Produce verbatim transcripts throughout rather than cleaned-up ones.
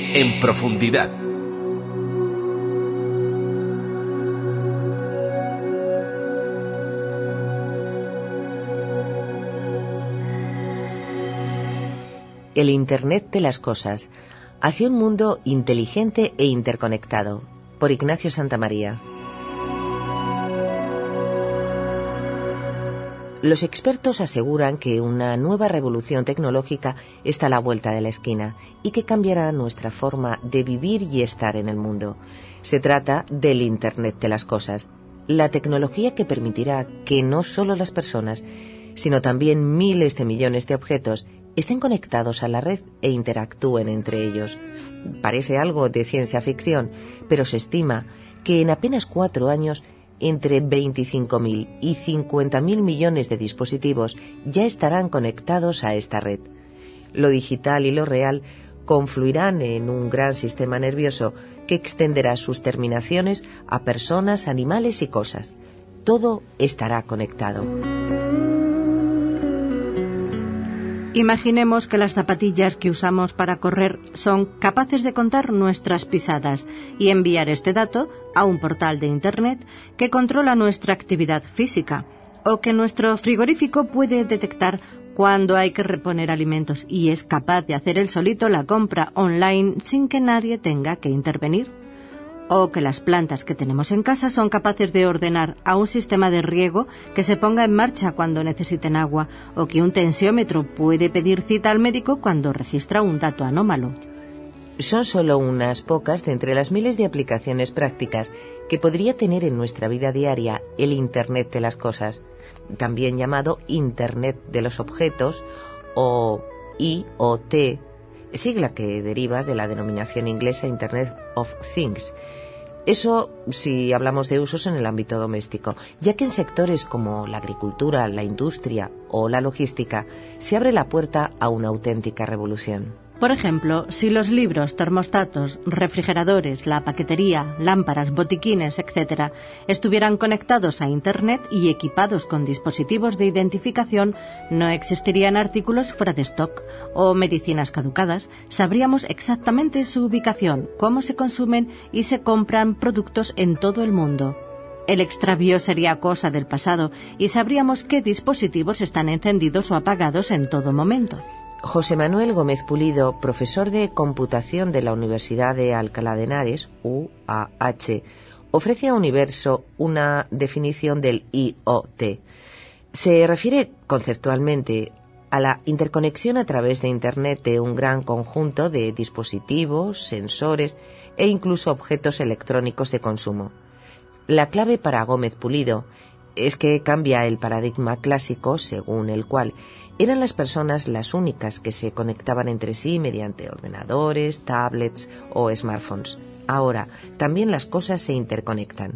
En profundidad. El Internet de las cosas, hacia un mundo inteligente e interconectado, por Ignacio Santamaría. Los expertos aseguran que una nueva revolución tecnológica está a la vuelta de la esquina y que cambiará nuestra forma de vivir y estar en el mundo. Se trata del Internet de las cosas, la tecnología que permitirá que no solo las personas, sino también miles de millones de objetos estén conectados a la red e interactúen entre ellos. Parece algo de ciencia ficción, pero se estima que en apenas cuatro años entre veinticinco mil y cincuenta mil millones de dispositivos ya estarán conectados a esta red. Lo digital y lo real confluirán en un gran sistema nervioso que extenderá sus terminaciones a personas, animales y cosas. Todo estará conectado. Imaginemos que las zapatillas que usamos para correr son capaces de contar nuestras pisadas y enviar este dato a un portal de Internet que controla nuestra actividad física, o que nuestro frigorífico puede detectar cuándo hay que reponer alimentos y es capaz de hacer él solito la compra online sin que nadie tenga que intervenir. O que las plantas que tenemos en casa son capaces de ordenar a un sistema de riego que se ponga en marcha cuando necesiten agua, o que un tensiómetro puede pedir cita al médico cuando registra un dato anómalo. Son solo unas pocas de entre las miles de aplicaciones prácticas que podría tener en nuestra vida diaria el Internet de las cosas, también llamado Internet de los objetos o I O T, sigla que deriva de la denominación inglesa Internet of Things. Eso si hablamos de usos en el ámbito doméstico, ya que en sectores como la agricultura, la industria o la logística se abre la puerta a una auténtica revolución. Por ejemplo, si los libros, termostatos, refrigeradores, la paquetería, lámparas, botiquines, etcétera, estuvieran conectados a Internet y equipados con dispositivos de identificación, no existirían artículos fuera de stock o medicinas caducadas. Sabríamos exactamente su ubicación, cómo se consumen y se compran productos en todo el mundo. El extravío sería cosa del pasado y sabríamos qué dispositivos están encendidos o apagados en todo momento. José Manuel Gómez Pulido, profesor de computación de la Universidad de Alcalá de Henares, U A H, ofrece a Universo una definición del I O T. Se refiere conceptualmente a la interconexión a través de Internet de un gran conjunto de dispositivos, sensores e incluso objetos electrónicos de consumo. La clave para Gómez Pulido es que cambia el paradigma clásico según el cual eran las personas las únicas que se conectaban entre sí mediante ordenadores, tablets o smartphones. Ahora, también las cosas se interconectan.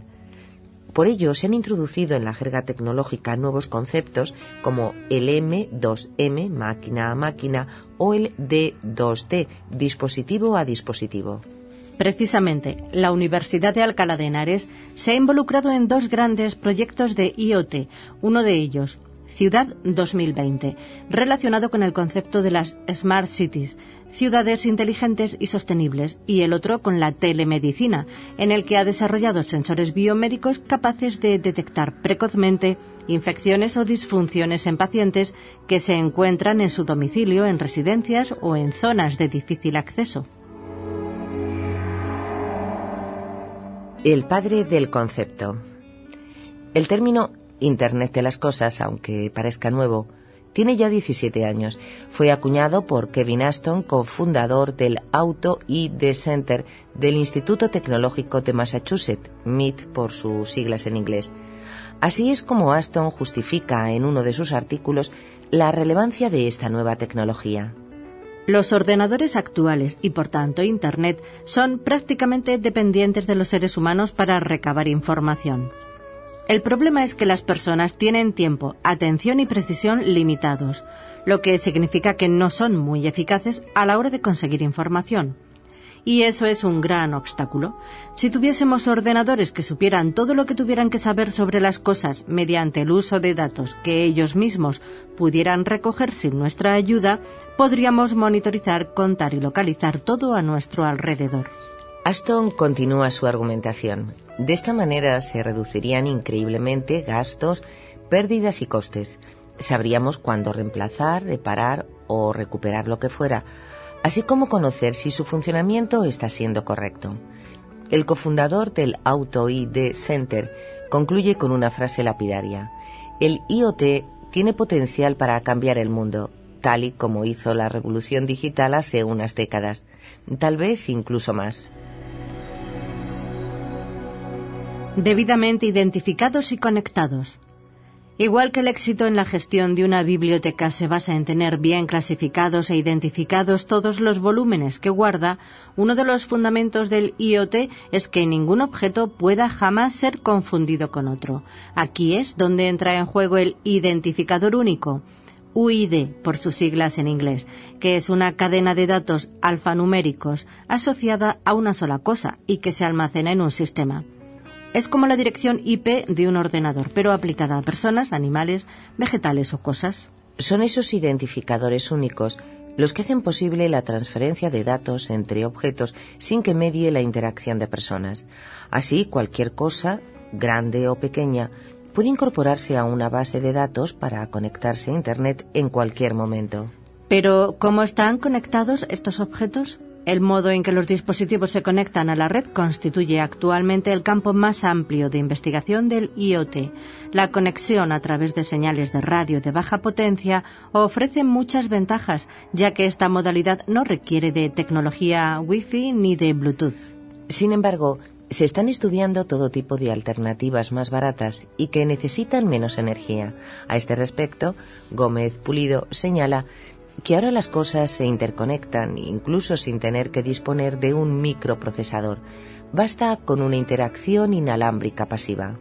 Por ello, se han introducido en la jerga tecnológica nuevos conceptos como el eme dos eme, máquina a máquina, o el de dos te, dispositivo a dispositivo. Precisamente, la Universidad de Alcalá de Henares se ha involucrado en dos grandes proyectos de I O T, uno de ellos, Ciudad dos mil veinte, relacionado con el concepto de las Smart Cities, ciudades inteligentes y sostenibles, y el otro con la telemedicina, en el que ha desarrollado sensores biomédicos capaces de detectar precozmente infecciones o disfunciones en pacientes que se encuentran en su domicilio, en residencias o en zonas de difícil acceso. El padre del concepto. El término Internet de las cosas, aunque parezca nuevo, tiene ya diecisiete años. Fue acuñado por Kevin Aston, cofundador del Auto I D Center del Instituto Tecnológico de Massachusetts, M I T por sus siglas en inglés. Así es como Aston justifica en uno de sus artículos la relevancia de esta nueva tecnología. Los ordenadores actuales y, por tanto, Internet, son prácticamente dependientes de los seres humanos para recabar información. El problema es que las personas tienen tiempo, atención y precisión limitados, lo que significa que no son muy eficaces a la hora de conseguir información. y eso es un gran obstáculo. Si tuviésemos ordenadores que supieran todo lo que tuvieran que saber sobre las cosas mediante el uso de datos que ellos mismos pudieran recoger sin nuestra ayuda, podríamos monitorizar, contar y localizar todo a nuestro alrededor. Aston continúa su argumentación. De esta manera se reducirían increíblemente gastos, pérdidas y costes. Sabríamos cuándo reemplazar, reparar o recuperar lo que fuera, así como conocer si su funcionamiento está siendo correcto. El cofundador del Auto I D Center concluye con una frase lapidaria. El I O T tiene potencial para cambiar el mundo, tal y como hizo la revolución digital hace unas décadas, tal vez incluso más. Debidamente identificados y conectados. Igual que el éxito en la gestión de una biblioteca se basa en tener bien clasificados e identificados todos los volúmenes que guarda, uno de los fundamentos del I O T es que ningún objeto pueda jamás ser confundido con otro. Aquí es donde entra en juego el identificador único, U I D por sus siglas en inglés, que es una cadena de datos alfanuméricos asociada a una sola cosa y que se almacena en un sistema. Es como la dirección I P de un ordenador, pero aplicada a personas, animales, vegetales o cosas. Son esos identificadores únicos los que hacen posible la transferencia de datos entre objetos sin que medie la interacción de personas. Así, cualquier cosa, grande o pequeña, puede incorporarse a una base de datos para conectarse a Internet en cualquier momento. Pero, ¿cómo están conectados estos objetos? El modo en que los dispositivos se conectan a la red constituye actualmente el campo más amplio de investigación del I O T. La conexión a través de señales de radio de baja potencia ofrece muchas ventajas, ya que esta modalidad no requiere de tecnología Wi-Fi ni de Bluetooth. Sin embargo, se están estudiando todo tipo de alternativas más baratas y que necesitan menos energía. A este respecto, Gómez Pulido señala que ahora las cosas se interconectan incluso sin tener que disponer de un microprocesador. Basta con una interacción inalámbrica pasiva.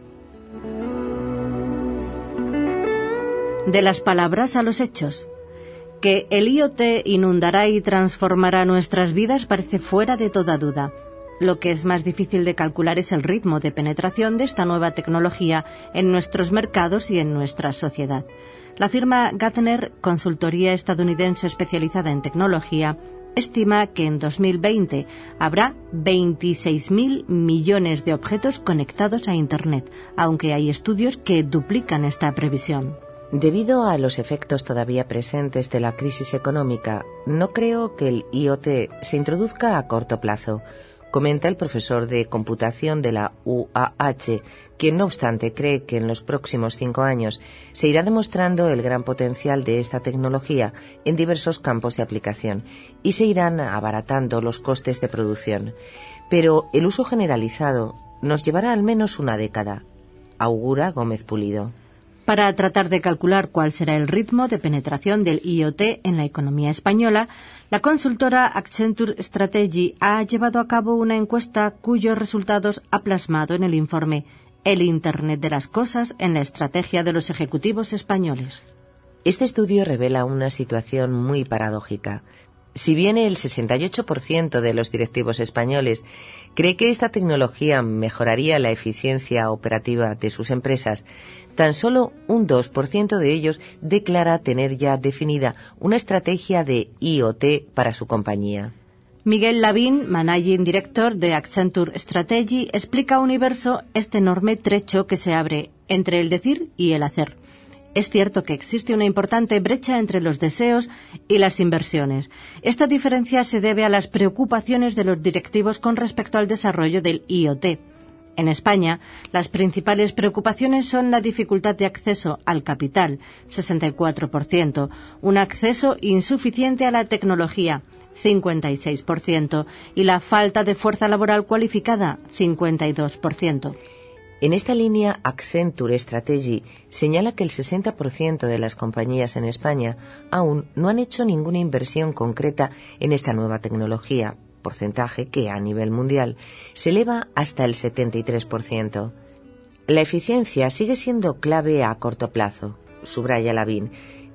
De las palabras a los hechos. Que el I O T inundará y transformará nuestras vidas parece fuera de toda duda. Lo que es más difícil de calcular es el ritmo de penetración de esta nueva tecnología en nuestros mercados y en nuestra sociedad. La firma Gartner, consultoría estadounidense especializada en tecnología, estima que en dos mil veinte habrá veintiséis mil millones de objetos conectados a Internet, aunque hay estudios que duplican esta previsión. Debido a los efectos todavía presentes de la crisis económica, no creo que el I O T se introduzca a corto plazo, comenta el profesor de computación de la U A H, quien no obstante cree que en los próximos cinco años se irá demostrando el gran potencial de esta tecnología en diversos campos de aplicación y se irán abaratando los costes de producción. Pero el uso generalizado nos llevará al menos una década, augura Gómez Pulido. Para tratar de calcular cuál será el ritmo de penetración del I O T en la economía española, la consultora Accenture Strategy ha llevado a cabo una encuesta cuyos resultados ha plasmado en el informe El Internet de las Cosas en la estrategia de los ejecutivos españoles. Este estudio revela una situación muy paradójica. Si bien el sesenta y ocho por ciento de los directivos españoles cree que esta tecnología mejoraría la eficiencia operativa de sus empresas, tan solo un dos por ciento de ellos declara tener ya definida una estrategia de I O T para su compañía. Miguel Lavín, Managing Director de Accenture Strategy, explica a Universo este enorme trecho que se abre entre el decir y el hacer. Es cierto que existe una importante brecha entre los deseos y las inversiones. Esta diferencia se debe a las preocupaciones de los directivos con respecto al desarrollo del I O T. En España, las principales preocupaciones son la dificultad de acceso al capital, sesenta y cuatro por ciento, un acceso insuficiente a la tecnología, cincuenta y seis por ciento, y la falta de fuerza laboral cualificada, cincuenta y dos por ciento. En esta línea, Accenture Strategy señala que el sesenta por ciento de las compañías en España aún no han hecho ninguna inversión concreta en esta nueva tecnología, porcentaje que a nivel mundial se eleva hasta el setenta y tres por ciento. La eficiencia sigue siendo clave a corto plazo, subraya Lavín,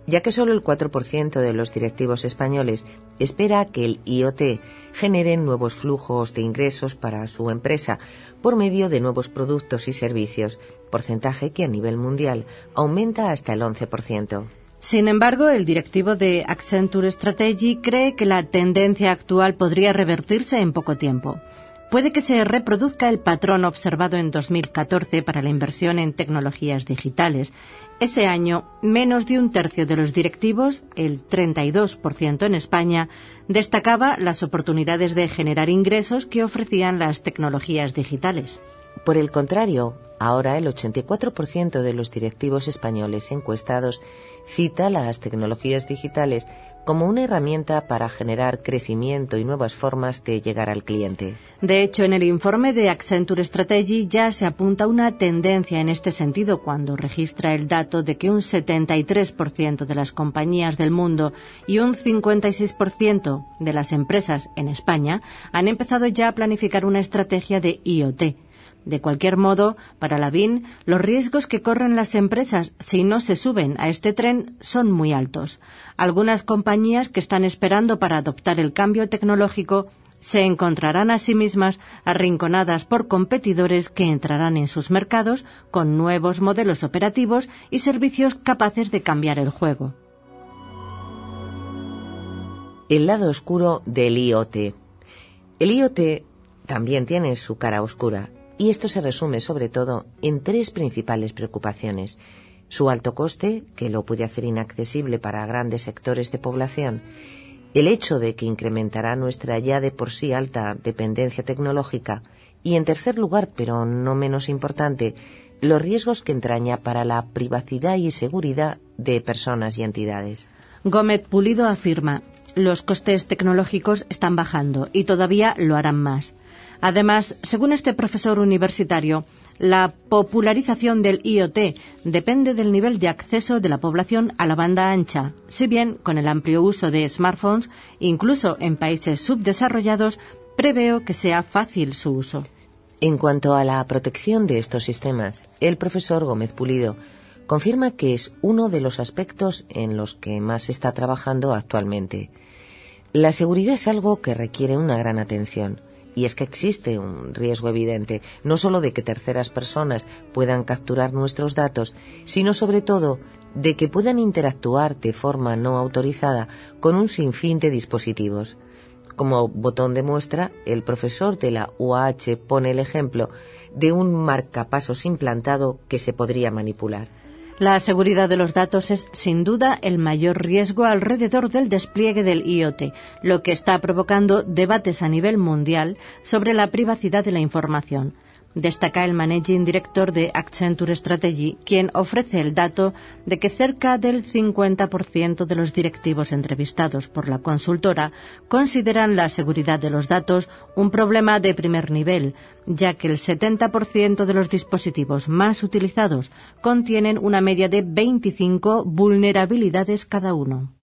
ya que solo el cuatro por ciento de los directivos españoles espera que el I O T genere nuevos flujos de ingresos para su empresa por medio de nuevos productos y servicios, porcentaje que a nivel mundial aumenta hasta el once por ciento. Sin embargo, el directivo de Accenture Strategy cree que la tendencia actual podría revertirse en poco tiempo. Puede que se reproduzca el patrón observado en dos mil catorce para la inversión en tecnologías digitales. Ese año, menos de un tercio de los directivos, el treinta y dos por ciento en España, destacaba las oportunidades de generar ingresos que ofrecían las tecnologías digitales. Por el contrario, ahora el ochenta y cuatro por ciento de los directivos españoles encuestados cita las tecnologías digitales como una herramienta para generar crecimiento y nuevas formas de llegar al cliente. De hecho, en el informe de Accenture Strategy ya se apunta una tendencia en este sentido cuando registra el dato de que un setenta y tres por ciento de las compañías del mundo y un cincuenta y seis por ciento de las empresas en España han empezado ya a planificar una estrategia de I O T. De cualquier modo, para Lavín, los riesgos que corren las empresas si no se suben a este tren son muy altos. Algunas compañías que están esperando para adoptar el cambio tecnológico se encontrarán a sí mismas arrinconadas por competidores que entrarán en sus mercados con nuevos modelos operativos y servicios capaces de cambiar el juego. El lado oscuro del I O T. El I O T también tiene su cara oscura. Y esto se resume sobre todo en tres principales preocupaciones: su alto coste, que lo puede hacer inaccesible para grandes sectores de población; el hecho de que incrementará nuestra ya de por sí alta dependencia tecnológica; y, en tercer lugar, pero no menos importante, los riesgos que entraña para la privacidad y seguridad de personas y entidades. Gómez Pulido afirma: los costes tecnológicos están bajando y todavía lo harán más. Además, según este profesor universitario, la popularización del I O T depende del nivel de acceso de la población a la banda ancha, si bien con el amplio uso de smartphones, incluso en países subdesarrollados, preveo que sea fácil su uso. En cuanto a la protección de estos sistemas, el profesor Gómez Pulido confirma que es uno de los aspectos en los que más se está trabajando actualmente. La seguridad es algo que requiere una gran atención. Y es que existe un riesgo evidente, no solo de que terceras personas puedan capturar nuestros datos, sino sobre todo de que puedan interactuar de forma no autorizada con un sinfín de dispositivos. Como botón de muestra, el profesor de la U A H pone el ejemplo de un marcapasos implantado que se podría manipular. La seguridad de los datos es, sin duda, el mayor riesgo alrededor del despliegue del I O T, lo que está provocando debates a nivel mundial sobre la privacidad de la información. Destaca el Managing Director de Accenture Strategy, quien ofrece el dato de que cerca del cincuenta por ciento de los directivos entrevistados por la consultora consideran la seguridad de los datos un problema de primer nivel, ya que el setenta por ciento de los dispositivos más utilizados contienen una media de veinticinco vulnerabilidades cada uno.